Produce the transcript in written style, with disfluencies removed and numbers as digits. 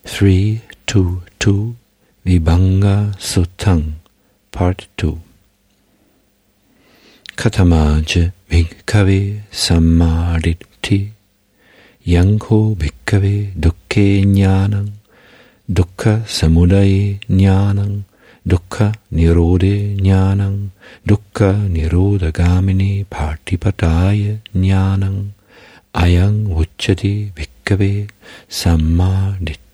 322 Vibhanga Sutang Part 2. Katamaja Bhikkhave Samaditi Yanko Bhikkhave Dukkhe Jnanam Dukkha Samudaye Jnanam Dukkha Nirodhe Jnanam Dukkha Nirodhagamini Partipataya Jnanam Ayang Uchati Bhikkhave Samaditi.